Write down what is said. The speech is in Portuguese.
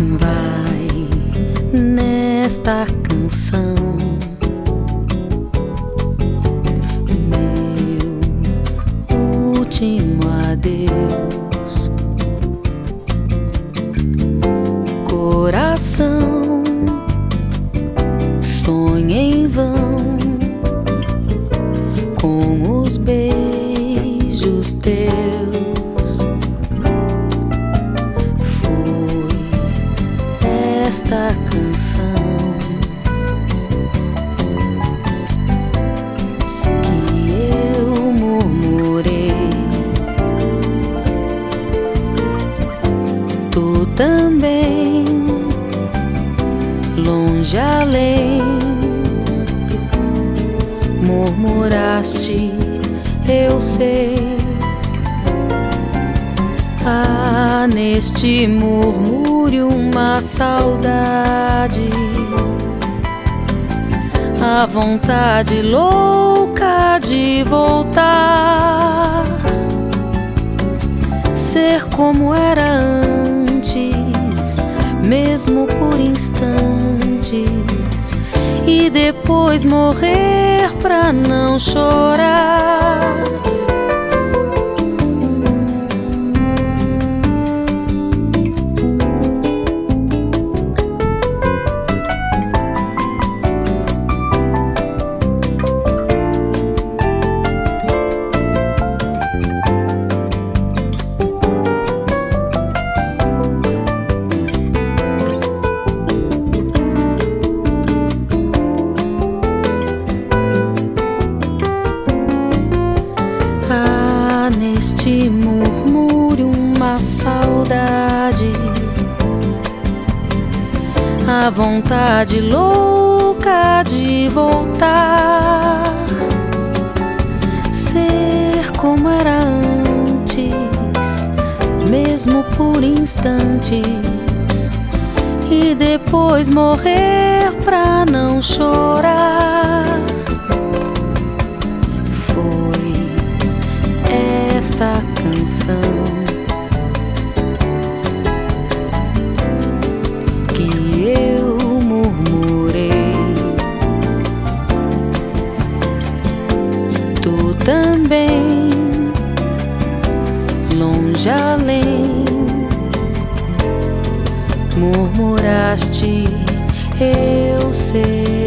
Vai nesta canção, meu último adeus. Coração, sonha em vão com os beijos teus. Foi esta canção que eu murmurei. Tu também, longe além, murmuraste, eu sei. Há neste murmúrio uma saudade, a vontade louca de voltar, ser como era antes, mesmo por instantes, e depois morrer pra não chorar. Há neste murmúrio uma saudade, a vontade louca de voltar, ser como era antes, mesmo por instantes, e depois morrer pra não chorar. Esta canção que eu murmurei. Tu também, longe além, murmuraste, eu sei.